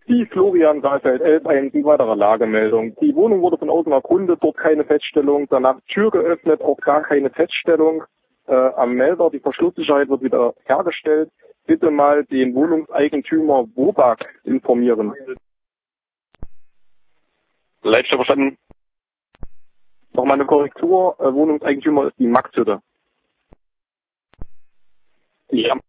Die Florian Saalfeld, 11.1, die weitere Lagemeldung. Die Wohnung wurde von außen erkundet, dort keine Feststellung. Danach Tür geöffnet, auch gar keine Feststellung. Am Melder, die Verschlusssicherheit wird wieder hergestellt. Bitte mal den Wohnungseigentümer Wobag informieren. Leitstelle verstanden. Nochmal eine Korrektur. Wohnungseigentümer ist die Maxhütte. Ja.